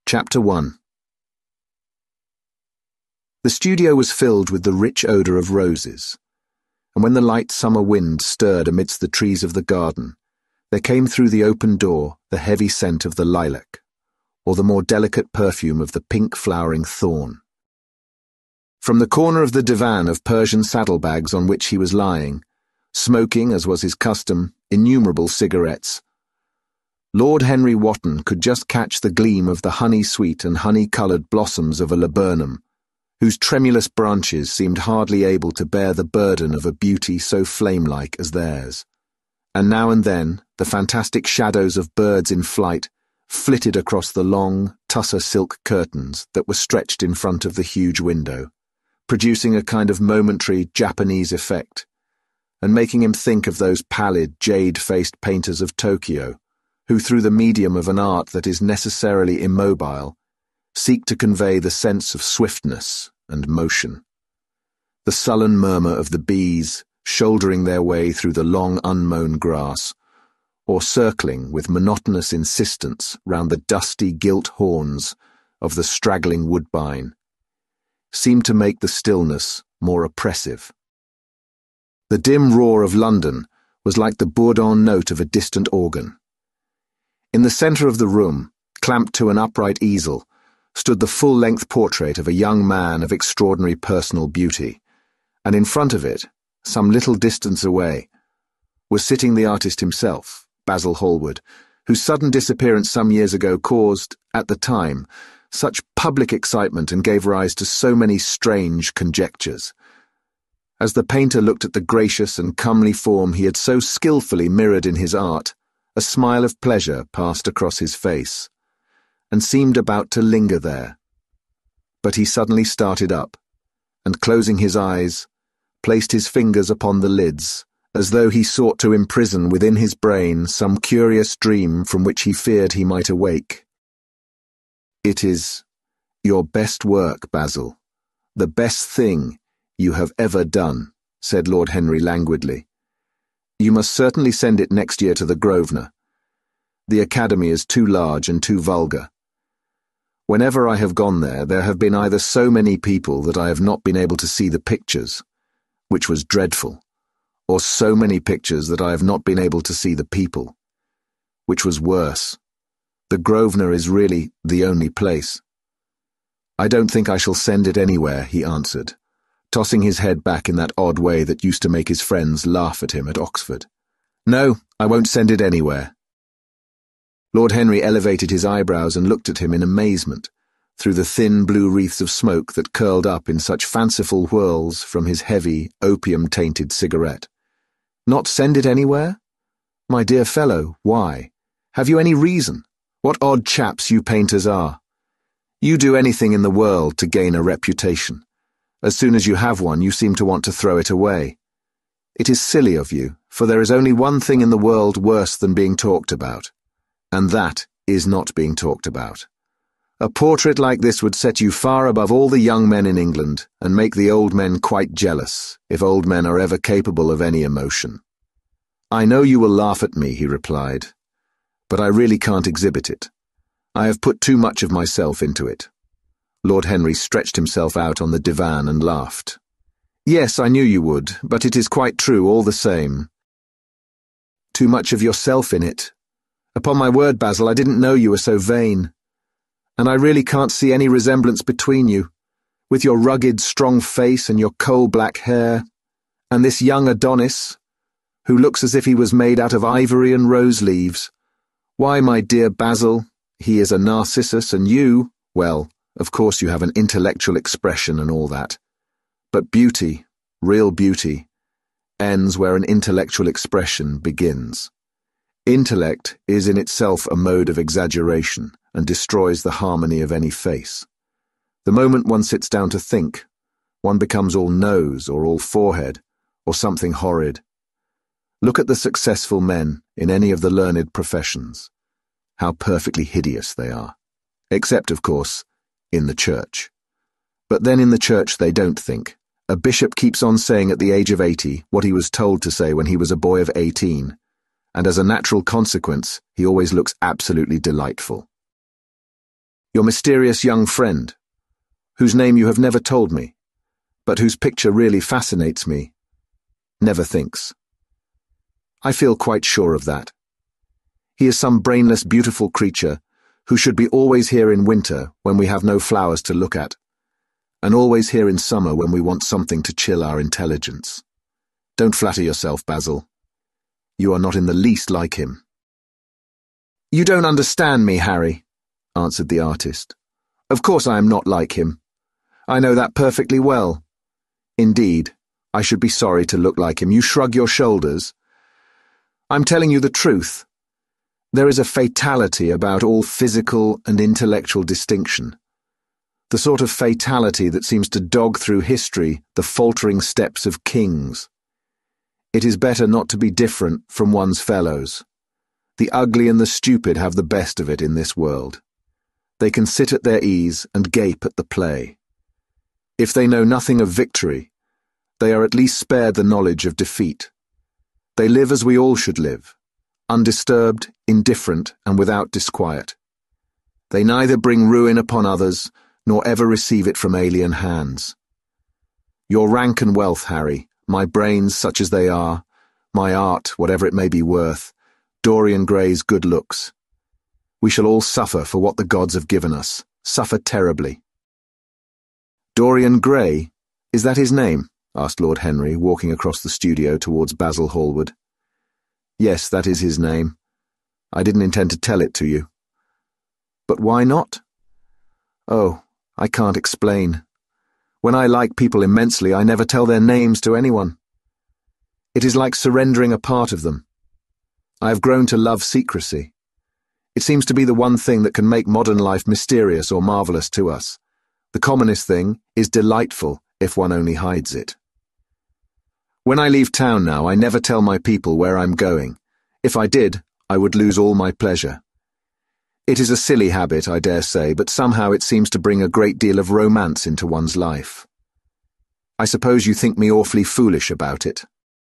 Chapter 1. The studio was filled with the rich odour of roses, and when the light summer wind stirred amidst the trees of the garden, there came through the open door the heavy scent of the lilac, or the more delicate perfume of the pink-flowering thorn. From the corner of the divan of Persian saddlebags on which he was lying, smoking, as was his custom, innumerable cigarettes, Lord Henry Wotton could just catch the gleam of the honey-sweet and honey-coloured blossoms of a laburnum, whose tremulous branches seemed hardly able to bear the burden of a beauty so flame-like as theirs. And now and then the fantastic shadows of birds in flight flitted across the long, tussar silk curtains that were stretched in front of the huge window, producing a kind of momentary Japanese effect, and making him think of those pallid, jade-faced painters of Tokyo, who through the medium of an art that is necessarily immobile, seek to convey the sense of swiftness and motion. The sullen murmur of the bees shouldering their way through the long unmown grass, or circling with monotonous insistence round the dusty gilt horns of the straggling woodbine, seemed to make the stillness more oppressive. The dim roar of London was like the bourdon note of a distant organ. In the centre of the room, clamped to an upright easel, stood the full-length portrait of a young man of extraordinary personal beauty, and in front of it, some little distance away, was sitting the artist himself, Basil Hallward, whose sudden disappearance some years ago caused, at the time, such public excitement and gave rise to so many strange conjectures. As the painter looked at the gracious and comely form he had so skillfully mirrored in his art, a smile of pleasure passed across his face, and seemed about to linger there. But he suddenly started up, and closing his eyes, placed his fingers upon the lids, as though he sought to imprison within his brain some curious dream from which he feared he might awake. "It is your best work, Basil, the best thing you have ever done," said Lord Henry languidly. "You must certainly send it next year to the Grosvenor. The Academy is too large and too vulgar. Whenever I have gone there, there have been either so many people that I have not been able to see the pictures, which was dreadful, or so many pictures that I have not been able to see the people, which was worse. The Grosvenor is really the only place." "I don't think I shall send it anywhere," he answered, tossing his head back in that odd way that used to make his friends laugh at him at Oxford. "No, I won't send it anywhere." Lord Henry elevated his eyebrows and looked at him in amazement, through the thin blue wreaths of smoke that curled up in such fanciful whirls from his heavy, opium-tainted cigarette. "Not send it anywhere? My dear fellow, why? Have you any reason? What odd chaps you painters are. You do anything in the world to gain a reputation. As soon as you have one, you seem to want to throw it away. It is silly of you, for there is only one thing in the world worse than being talked about, and that is not being talked about. A portrait like this would set you far above all the young men in England, and make the old men quite jealous, if old men are ever capable of any emotion." "I know you will laugh at me," he replied, "but I really can't exhibit it. I have put too much of myself into it." Lord Henry stretched himself out on the divan and laughed. "Yes, I knew you would, but it is quite true all the same." "Too much of yourself in it? Upon my word, Basil, I didn't know you were so vain. And I really can't see any resemblance between you, with your rugged, strong face and your coal-black hair, and this young Adonis, who looks as if he was made out of ivory and rose leaves. Why, my dear Basil, he is a Narcissus, and you, well, of course you have an intellectual expression and all that. But beauty, real beauty, ends where an intellectual expression begins. Intellect is in itself a mode of exaggeration and destroys the harmony of any face. The moment one sits down to think, one becomes all nose or all forehead or something horrid. Look at the successful men in any of the learned professions. How perfectly hideous they are. Except, of course, in the church. But then in the church they don't think. A bishop keeps on saying at the age of 80 what he was told to say when he was a boy of 18, and as a natural consequence, he always looks absolutely delightful. Your mysterious young friend, whose name you have never told me, but whose picture really fascinates me, never thinks. I feel quite sure of that. He is some brainless, beautiful creature who should be always here in winter when we have no flowers to look at, and always here in summer when we want something to chill our intelligence. Don't flatter yourself, Basil. You are not in the least like him. You don't understand me, Harry, answered the artist. Of course I am not like him. I know that perfectly well. Indeed, I should be sorry to look like him. You shrug your shoulders. I'm telling you the truth. There is a fatality about all physical and intellectual distinction. The sort of fatality that seems to dog through history the faltering steps of kings. It is better not to be different from one's fellows. The ugly and the stupid have the best of it in this world. They can sit at their ease and gape at the play. If they know nothing of victory, they are at least spared the knowledge of defeat. They live as we all should live, undisturbed, indifferent, and without disquiet. They neither bring ruin upon others, nor ever receive it from alien hands. Your rank and wealth, Harry, my brains such as they are, my art, whatever it may be worth, Dorian Gray's good looks. We shall all suffer for what the gods have given us, suffer terribly. Dorian Gray, is that his name? Asked Lord Henry, walking across the studio towards Basil Hallward. Yes, that is his name. I didn't intend to tell it to you. But why not? Oh, I can't explain. When I like people immensely, I never tell their names to anyone. It is like surrendering a part of them. I have grown to love secrecy. It seems to be the one thing that can make modern life mysterious or marvelous to us. The commonest thing is delightful if one only hides it. When I leave town now, I never tell my people where I'm going. If I did, I would lose all my pleasure. It is a silly habit, I dare say, but somehow it seems to bring a great deal of romance into one's life. I suppose you think me awfully foolish about it.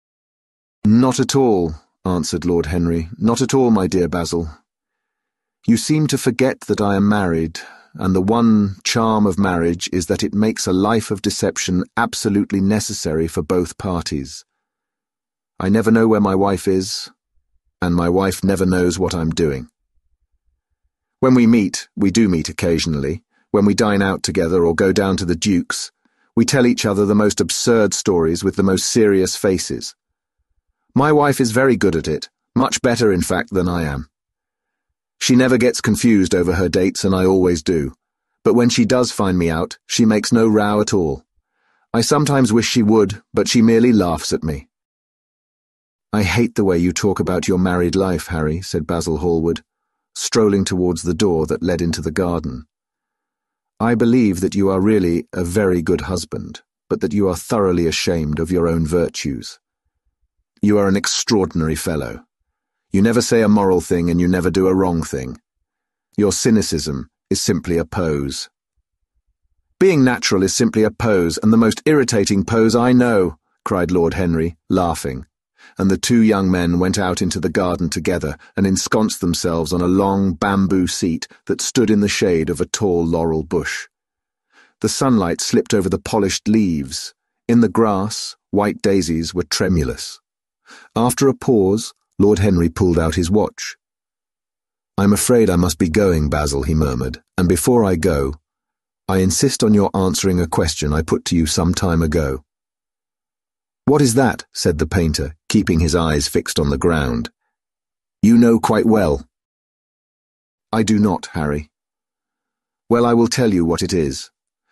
Not at all, answered Lord Henry. Not at all, my dear Basil. You seem to forget that I am married, and the one charm of marriage is that it makes a life of deception absolutely necessary for both parties. I never know where my wife is, and my wife never knows what I'm doing. When we do meet occasionally, when we dine out together or go down to the Duke's, we tell each other the most absurd stories with the most serious faces. My wife is very good at it, much better, in fact, than I am. She never gets confused over her dates, and I always do. But when she does find me out, she makes no row at all. I sometimes wish she would, but she merely laughs at me. I hate the way you talk about your married life, Harry, said Basil Hallward, strolling towards the door that led into the garden. I believe that you are really a very good husband, but that you are thoroughly ashamed of your own virtues. You are an extraordinary fellow. You never say a moral thing and you never do a wrong thing. Your cynicism is simply a pose. Being natural is simply a pose, and the most irritating pose I know, cried Lord Henry, laughing, and the two young men went out into the garden together and ensconced themselves on a long bamboo seat that stood in the shade of a tall laurel bush. The sunlight slipped over the polished leaves. In the grass, white daisies were tremulous. After a pause, Lord Henry pulled out his watch. I'm afraid I must be going, Basil, he murmured, and before I go, I insist on your answering a question I put to you some time ago. What is that? Said the painter, keeping his eyes fixed on the ground. You know quite well. I do not, Harry. Well, I will tell you what it is.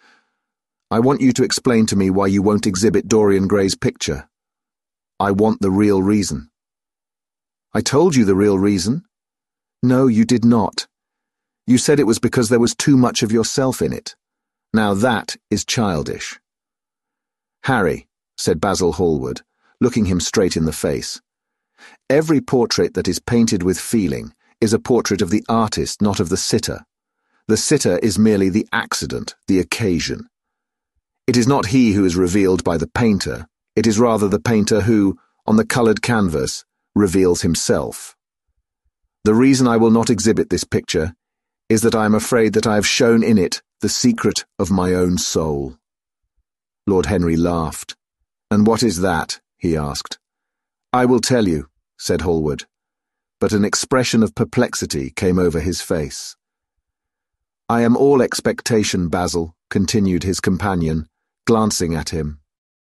I want you to explain to me why you won't exhibit Dorian Gray's picture. I want the real reason. I told you the real reason. No, you did not. You said it was because there was too much of yourself in it. Now that is childish. Harry, said Basil Hallward, looking him straight in the face, every portrait that is painted with feeling is a portrait of the artist, not of the sitter. The sitter is merely the accident, the occasion. It is not he who is revealed by the painter, it is rather the painter who, on the coloured canvas, reveals himself. The reason I will not exhibit this picture is that I am afraid that I have shown in it the secret of my own soul." Lord Henry laughed. "And what is that?" he asked. "I will tell you," said Hallward, but an expression of perplexity came over his face. "I am all expectation, Basil," continued his companion, glancing at him.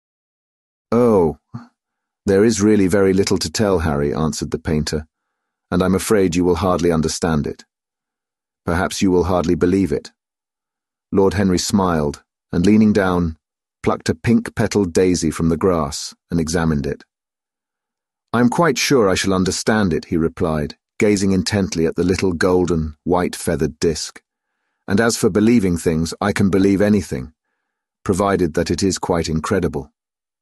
"Oh, there is really very little to tell, Harry," answered the painter, "and I'm afraid you will hardly understand it. Perhaps you will hardly believe it." Lord Henry smiled, and leaning down, plucked a pink-petalled daisy from the grass and examined it. "I am quite sure I shall understand it," he replied, gazing intently at the little golden, white-feathered disc. "And as for believing things, I can believe anything, provided that it is quite incredible."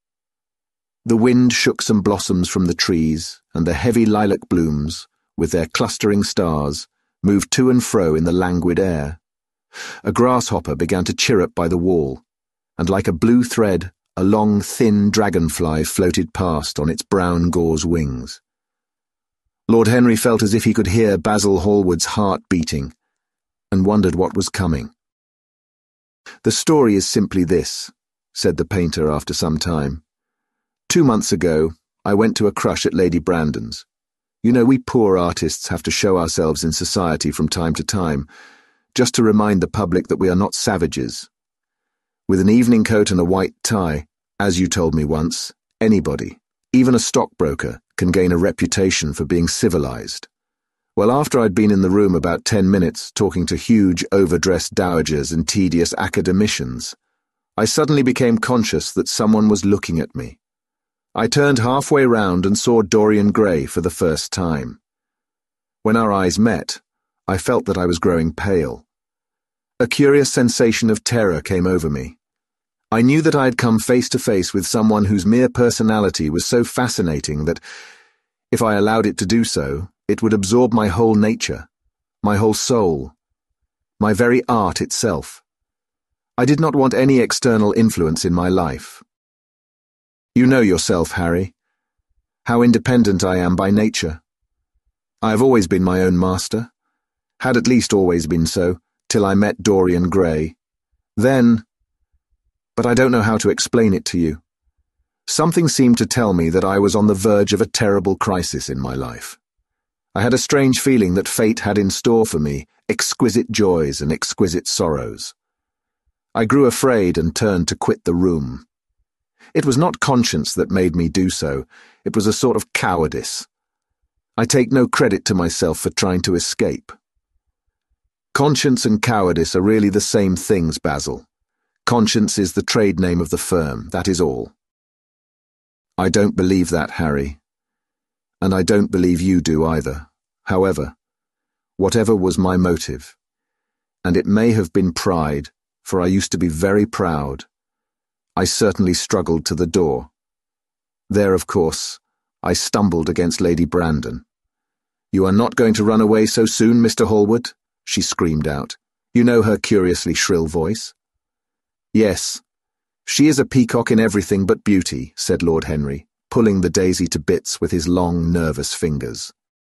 The wind shook some blossoms from the trees, and the heavy lilac blooms, with their clustering stars, moved to and fro in the languid air. A grasshopper began to chirrup by the wall, and like a blue thread, a long, thin dragonfly floated past on its brown gauze wings. Lord Henry felt as if he could hear Basil Hallward's heart beating, and wondered what was coming. "The story is simply this," said the painter after some time. 2 months ago, I went to a crush at Lady Brandon's. You know, we poor artists have to show ourselves in society from time to time, just to remind the public that we are not savages. With an evening coat and a white tie, as you told me once, anybody, even a stockbroker, can gain a reputation for being civilized. Well, after I'd been in the room about 10 minutes talking to huge, overdressed dowagers and tedious academicians, I suddenly became conscious that someone was looking at me. I turned halfway round and saw Dorian Gray for the first time. When our eyes met, I felt that I was growing pale. A curious sensation of terror came over me. I knew that I had come face to face with someone whose mere personality was so fascinating that, if I allowed it to do so, it would absorb my whole nature, my whole soul, my very art itself. I did not want any external influence in my life. You know yourself, Harry, how independent I am by nature. I have always been my own master, had at least always been so, till I met Dorian Gray. Then, but I don't know how to explain it to you. Something seemed to tell me that I was on the verge of a terrible crisis in my life. I had a strange feeling that fate had in store for me exquisite joys and exquisite sorrows. I grew afraid and turned to quit the room. It was not conscience that made me do so, it was a sort of cowardice. I take no credit to myself for trying to escape. Conscience and cowardice are really the same things, Basil. Conscience is the trade name of the firm, that is all. I don't believe that, Harry. And I don't believe you do either. However, whatever was my motive, and it may have been pride, for I used to be very proud, I certainly struggled to the door. There, of course, I stumbled against Lady Brandon. "You are not going to run away so soon, Mr. Hallward?" she screamed out. You know her curiously shrill voice. "Yes, she is a peacock in everything but beauty," said Lord Henry, pulling the daisy to bits with his long, nervous fingers.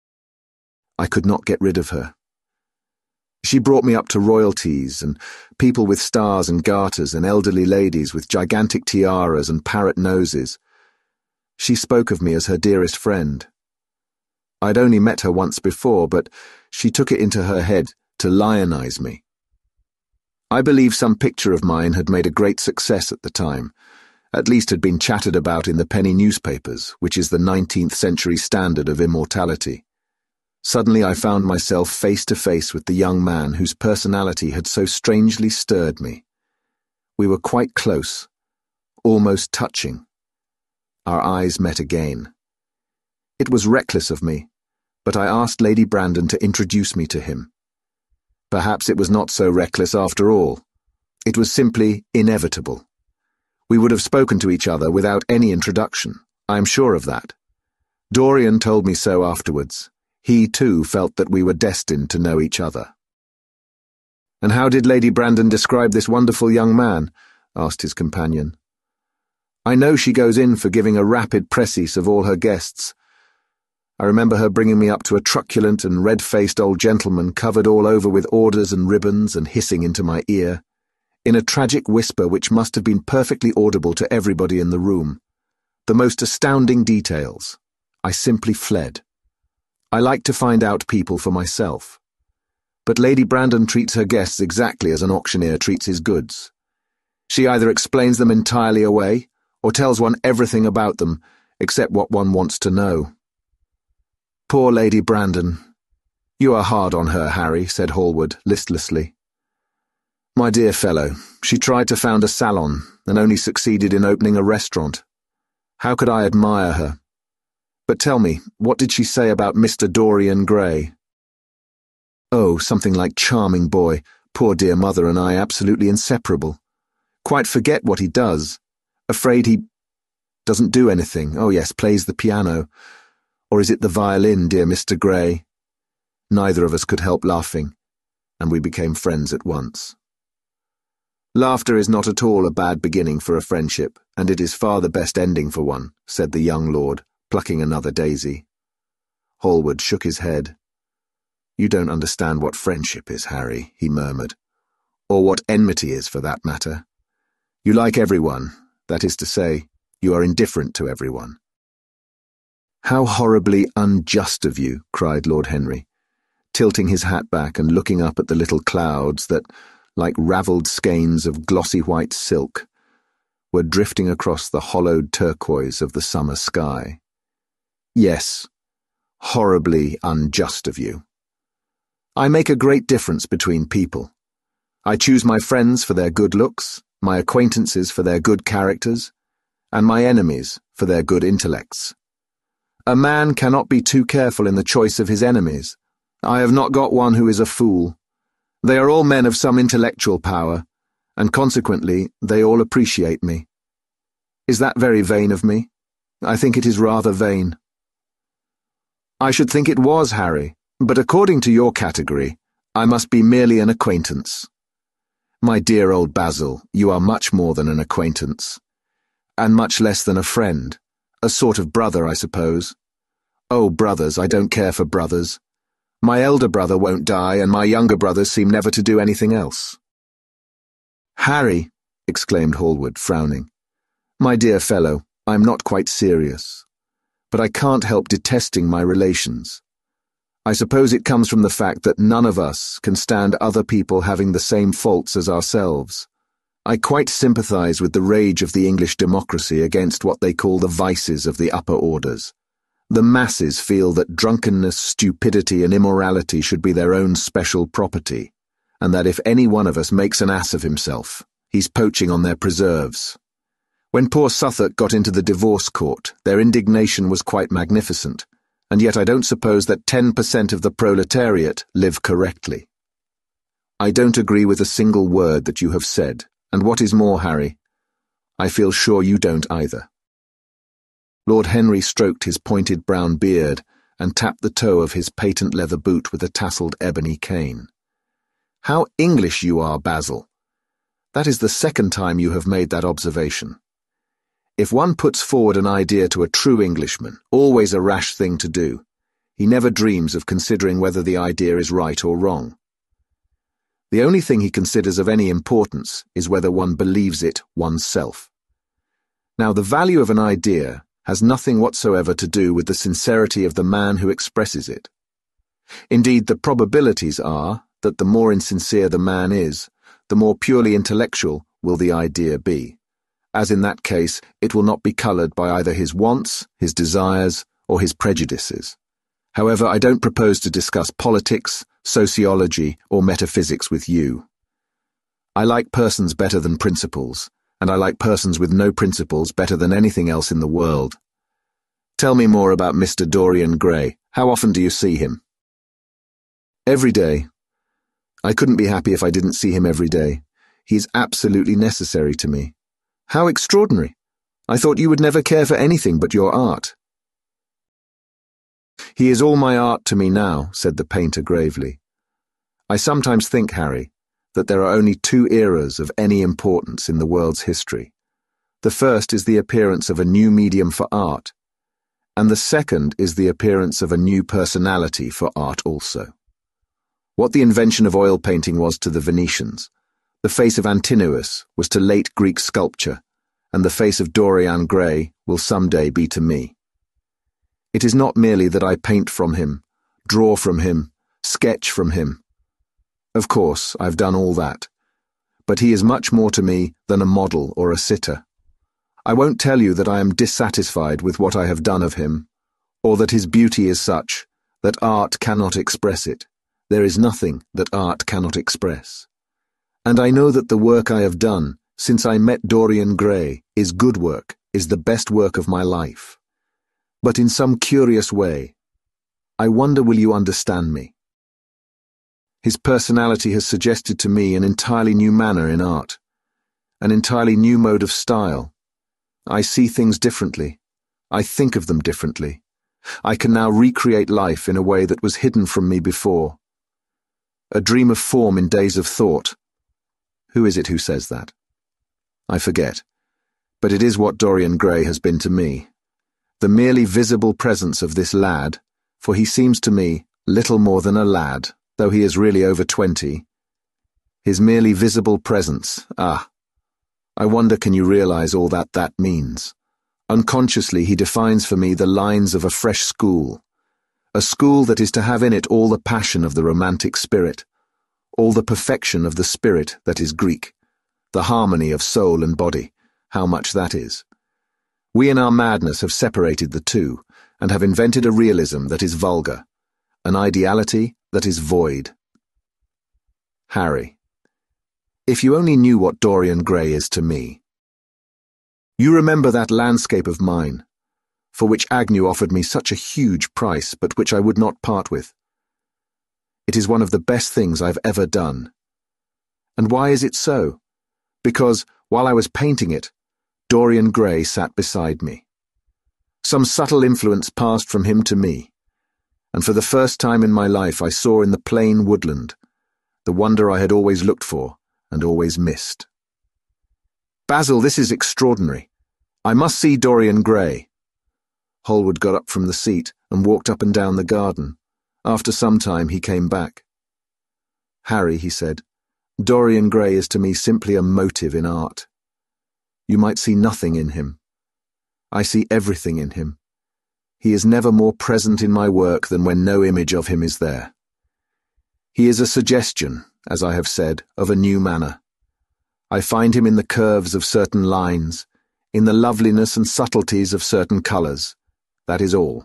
I could not get rid of her. She brought me up to royalties and people with stars and garters and elderly ladies with gigantic tiaras and parrot noses. She spoke of me as her dearest friend. I'd only met her once before, but she took it into her head to lionize me. I believe some picture of mine had made a great success at the time, at least had been chattered about in the penny newspapers, which is the 19th century standard of immortality. Suddenly I found myself face to face with the young man whose personality had so strangely stirred me. We were quite close, almost touching. Our eyes met again. It was reckless of me, but I asked Lady Brandon to introduce me to him. Perhaps it was not so reckless after all. It was simply inevitable. We would have spoken to each other without any introduction. I am sure of that. Dorian told me so afterwards. He, too, felt that we were destined to know each other. "And how did Lady Brandon describe this wonderful young man?" asked his companion. "I know she goes in for giving a rapid précis of all her guests. I remember her bringing me up to a truculent and red-faced old gentleman covered all over with orders and ribbons and hissing into my ear, in a tragic whisper which must have been perfectly audible to everybody in the room. The most astounding details. I simply fled. I like to find out people for myself. But Lady Brandon treats her guests exactly as an auctioneer treats his goods. She either explains them entirely away, or tells one everything about them, except what one wants to know. Poor Lady Brandon. You are hard on her, Harry, said Hallward listlessly. My dear fellow, she tried to found a salon, and only succeeded in opening a restaurant. How could I admire her? But tell me, what did she say about Mr. Dorian Gray? Oh, something like charming boy, poor dear mother and I absolutely inseparable. Quite forget what he does. Afraid he doesn't do anything. Oh yes, plays the piano. Or is it the violin, dear Mr. Gray? Neither of us could help laughing, and we became friends at once. Laughter is not at all a bad beginning for a friendship, and it is far the best ending for one, said the young lord, plucking another daisy. Hallward shook his head. You don't understand what friendship is, Harry, he murmured, or what enmity is for that matter. You like everyone, that is to say, you are indifferent to everyone. How horribly unjust of you, cried Lord Henry, tilting his hat back and looking up at the little clouds that, like ravelled skeins of glossy white silk, were drifting across the hollowed turquoise of the summer sky. Yes, horribly unjust of you. I make a great difference between people. I choose my friends for their good looks, my acquaintances for their good characters, and my enemies for their good intellects. A man cannot be too careful in the choice of his enemies. I have not got one who is a fool. They are all men of some intellectual power, and consequently they all appreciate me. Is that very vain of me? I think it is rather vain. I should think it was, Harry, but according to your category, I must be merely an acquaintance. My dear old Basil, you are much more than an acquaintance, and much less than a friend, a sort of brother, I suppose. Oh, brothers, I don't care for brothers. My elder brother won't die, and my younger brothers seem never to do anything else. Harry, exclaimed Hallward, frowning. My dear fellow, I am not quite serious, but I can't help detesting my relations. I suppose it comes from the fact that none of us can stand other people having the same faults as ourselves. I quite sympathize with the rage of the English democracy against what they call the vices of the upper orders. The masses feel that drunkenness, stupidity, and immorality should be their own special property, and that if any one of us makes an ass of himself, he's poaching on their preserves. When poor Southwark got into the divorce court, their indignation was quite magnificent, and yet I don't suppose that 10% of the proletariat live correctly. I don't agree with a single word that you have said, and what is more, Harry, I feel sure you don't either. Lord Henry stroked his pointed brown beard and tapped the toe of his patent leather boot with a tasselled ebony cane. How English you are, Basil! That is the second time you have made that observation. If one puts forward an idea to a true Englishman, always a rash thing to do, he never dreams of considering whether the idea is right or wrong. The only thing he considers of any importance is whether one believes it oneself. Now, the value of an idea has nothing whatsoever to do with the sincerity of the man who expresses it. Indeed, the probabilities are that the more insincere the man is, the more purely intellectual will the idea be, as in that case it will not be coloured by either his wants, his desires, or his prejudices. However, I don't propose to discuss politics, sociology, or metaphysics with you. I like persons better than principles, and I like persons with no principles better than anything else in the world. Tell me more about Mr. Dorian Gray. How often do you see him? Every day. I couldn't be happy if I didn't see him every day. He is absolutely necessary to me. How extraordinary! I thought you would never care for anything but your art. He is all my art to me now, said the painter gravely. I sometimes think, Harry, that there are only two eras of any importance in the world's history. The first is the appearance of a new medium for art, and the second is the appearance of a new personality for art also. What the invention of oil painting was to the Venetians, the face of Antinous was to late Greek sculpture, and the face of Dorian Gray will someday be to me. It is not merely that I paint from him, draw from him, sketch from him. Of course, I've done all that, but he is much more to me than a model or a sitter. I won't tell you that I am dissatisfied with what I have done of him, or that his beauty is such that art cannot express it. There is nothing that art cannot express. And I know that the work I have done since I met Dorian Gray is good work, is the best work of my life. But in some curious way, I wonder will you understand me? His personality has suggested to me an entirely new manner in art, an entirely new mode of style. I see things differently. I think of them differently. I can now recreate life in a way that was hidden from me before. A dream of form in days of thought. Who is it who says that? I forget, but it is what Dorian Gray has been to me. The merely visible presence of this lad, for he seems to me little more than a lad, though he is really over 20. His merely visible presence, I wonder can you realize all that means? Unconsciously he defines for me the lines of a fresh school, a school that is to have in it all the passion of the romantic spirit, all the perfection of the spirit that is Greek, the harmony of soul and body, how much that is. We in our madness have separated the two, and have invented a realism that is vulgar, an ideality that is void. Harry, if you only knew what Dorian Gray is to me. You remember that landscape of mine, for which Agnew offered me such a huge price, but which I would not part with. It is one of the best things I've ever done. And why is it so? Because, while I was painting it, Dorian Gray sat beside me. Some subtle influence passed from him to me, and for the first time in my life I saw in the plain woodland the wonder I had always looked for and always missed. Basil, this is extraordinary. I must see Dorian Gray. Hallward got up from the seat and walked up and down the garden. After some time he came back. Harry, he said, Dorian Gray is to me simply a motive in art. You might see nothing in him. I see everything in him. He is never more present in my work than when no image of him is there. He is a suggestion, as I have said, of a new manner. I find him in the curves of certain lines, in the loveliness and subtleties of certain colours. That is all.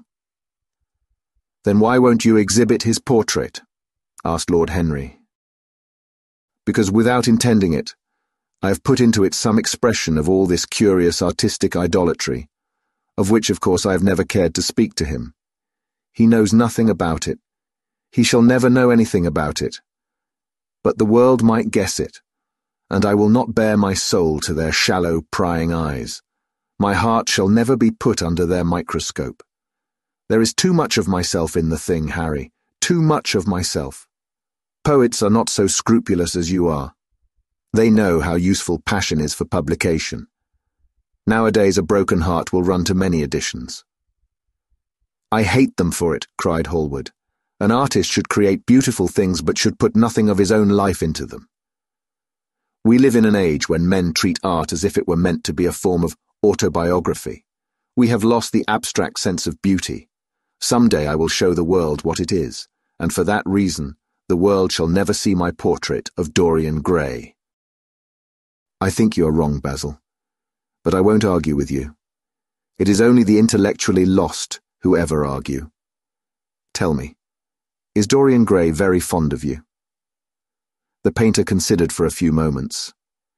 Then why won't you exhibit his portrait? Asked Lord Henry. Because without intending it, I have put into it some expression of all this curious artistic idolatry, of which of course I have never cared to speak to him. He knows nothing about it. He shall never know anything about it. But the world might guess it, and I will not bare my soul to their shallow, prying eyes. My heart shall never be put under their microscope. There is too much of myself in the thing, Harry, too much of myself. Poets are not so scrupulous as you are. They know how useful passion is for publication. Nowadays a broken heart will run to many editions. I hate them for it, cried Hallward. An artist should create beautiful things but should put nothing of his own life into them. We live in an age when men treat art as if it were meant to be a form of autobiography. We have lost the abstract sense of beauty. Some day I will show the world what it is, and for that reason the world shall never see my portrait of Dorian Gray. I think you are wrong, Basil, but I won't argue with you. It is only the intellectually lost who ever argue. Tell me, is Dorian Gray very fond of you? The painter considered for a few moments.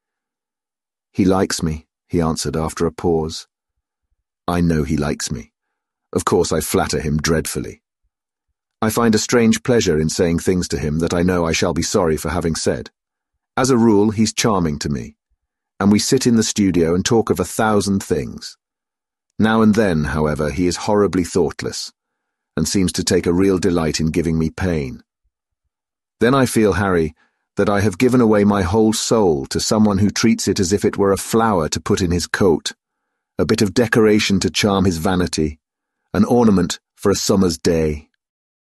He likes me, he answered after a pause. I know he likes me. Of course I flatter him dreadfully. I find a strange pleasure in saying things to him that I know I shall be sorry for having said. As a rule, he's charming to me, and we sit in the studio and talk of 1,000 things. Now and then, however, he is horribly thoughtless, and seems to take a real delight in giving me pain. Then I feel, Harry, that I have given away my whole soul to someone who treats it as if it were a flower to put in his coat, a bit of decoration to charm his vanity, an ornament for a summer's day.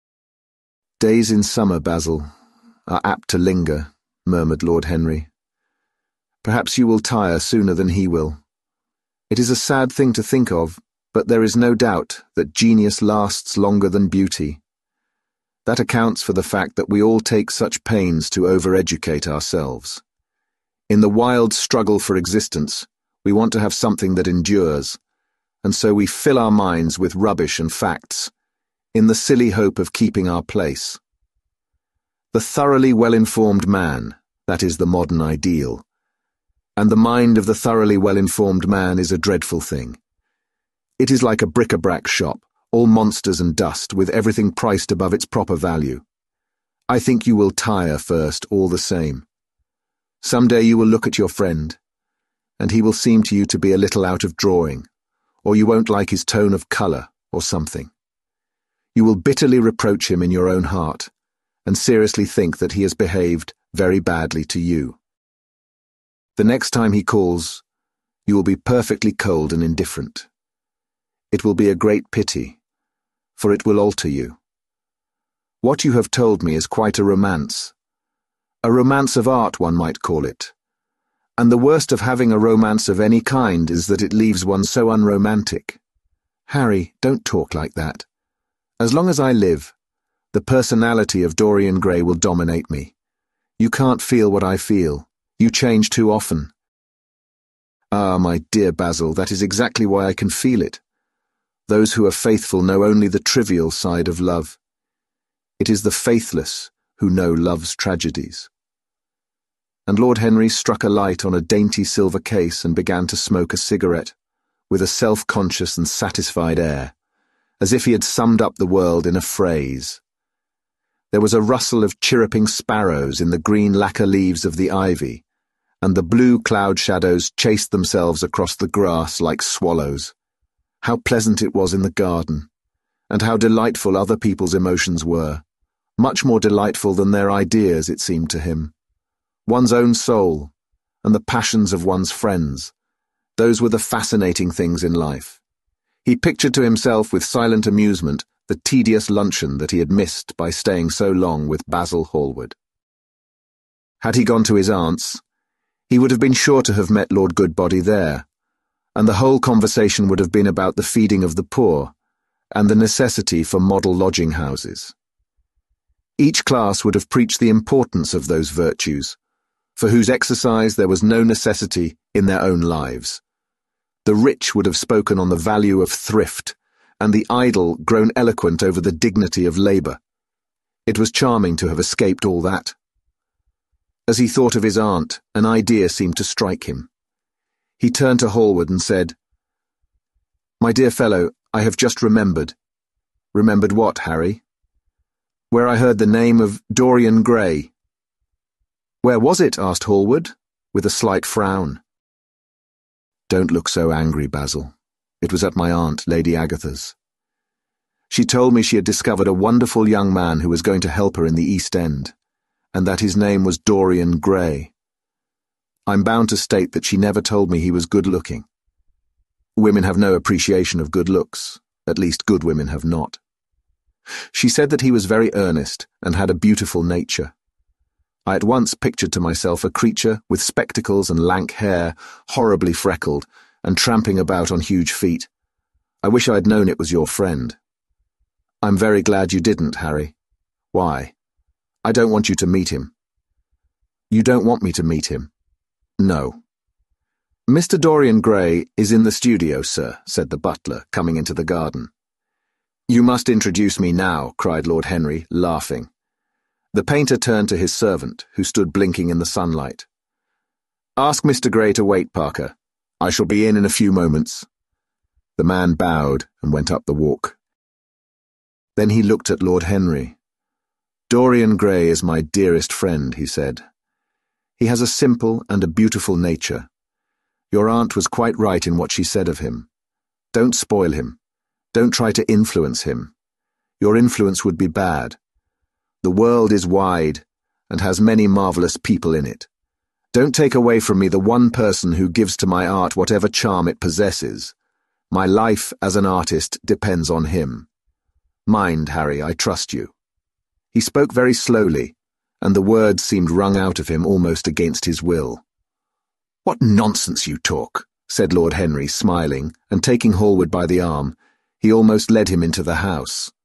Days in summer, Basil, are apt to linger, murmured Lord Henry. Perhaps you will tire sooner than he will. It is a sad thing to think of, but there is no doubt that genius lasts longer than beauty. That accounts for the fact that we all take such pains to overeducate ourselves. In the wild struggle for existence, we want to have something that endures, and so we fill our minds with rubbish and facts, in the silly hope of keeping our place. The thoroughly well-informed man, that is the modern ideal, and the mind of the thoroughly well-informed man is a dreadful thing. It is like a bric-a-brac shop, all monsters and dust, with everything priced above its proper value. I think you will tire first, all the same. Some day you will look at your friend, and he will seem to you to be a little out of drawing, or you won't like his tone of colour, or something. You will bitterly reproach him in your own heart, and seriously think that he has behaved very badly to you. The next time he calls, you will be perfectly cold and indifferent. It will be a great pity, for it will alter you. What you have told me is quite a romance of art, one might call it. And the worst of having a romance of any kind is that it leaves one so unromantic. Harry, don't talk like that. As long as I live, the personality of Dorian Gray will dominate me. You can't feel what I feel. You change too often. Ah, my dear Basil, that is exactly why I can feel it. Those who are faithful know only the trivial side of love. It is the faithless who know love's tragedies. And Lord Henry struck a light on a dainty silver case and began to smoke a cigarette, with a self-conscious and satisfied air, as if he had summed up the world in a phrase. There was a rustle of chirruping sparrows in the green lacquer leaves of the ivy, and the blue cloud shadows chased themselves across the grass like swallows. How pleasant it was in the garden, and how delightful other people's emotions were, much more delightful than their ideas, it seemed to him. One's own soul, and the passions of one's friends, those were the fascinating things in life. He pictured to himself with silent amusement the tedious luncheon that he had missed by staying so long with Basil Hallward. Had he gone to his aunt's, he would have been sure to have met Lord Goodbody there, and the whole conversation would have been about the feeding of the poor and the necessity for model lodging houses. Each class would have preached the importance of those virtues, for whose exercise there was no necessity in their own lives. The rich would have spoken on the value of thrift, and the idle grown eloquent over the dignity of labour. It was charming to have escaped all that. As he thought of his aunt, an idea seemed to strike him. He turned to Hallward and said, "My dear fellow, I have just remembered." "Remembered what, Harry?" "Where I heard the name of Dorian Gray." "Where was it?" asked Hallward, with a slight frown. "Don't look so angry, Basil. It was at my aunt, Lady Agatha's. She told me she had discovered a wonderful young man who was going to help her in the East End, and that his name was Dorian Gray. I'm bound to state that she never told me he was good-looking. Women have no appreciation of good looks, at least good women have not. She said that he was very earnest and had a beautiful nature. I at once pictured to myself a creature with spectacles and lank hair, horribly freckled, and tramping about on huge feet. I wish I had known it was your friend." "I'm very glad you didn't, Harry." "Why?" "I don't want you to meet him." "You don't want me to meet him?" "No." "Mr. Dorian Gray is in the studio, sir," said the butler, coming into the garden. "You must introduce me now," cried Lord Henry, laughing. The painter turned to his servant, who stood blinking in the sunlight. "Ask Mr. Gray to wait, Parker. I shall be in a few moments." The man bowed and went up the walk. Then he looked at Lord Henry. "Dorian Gray is my dearest friend," he said. "He has a simple and a beautiful nature. Your aunt was quite right in what she said of him. Don't spoil him. Don't try to influence him. Your influence would be bad. The world is wide, and has many marvellous people in it. Don't take away from me the one person who gives to my art whatever charm it possesses. My life as an artist depends on him. Mind, Harry, I trust you." He spoke very slowly, and the words seemed wrung out of him almost against his will. "What nonsense you talk," said Lord Henry, smiling, and taking Hallward by the arm, he almost led him into the house.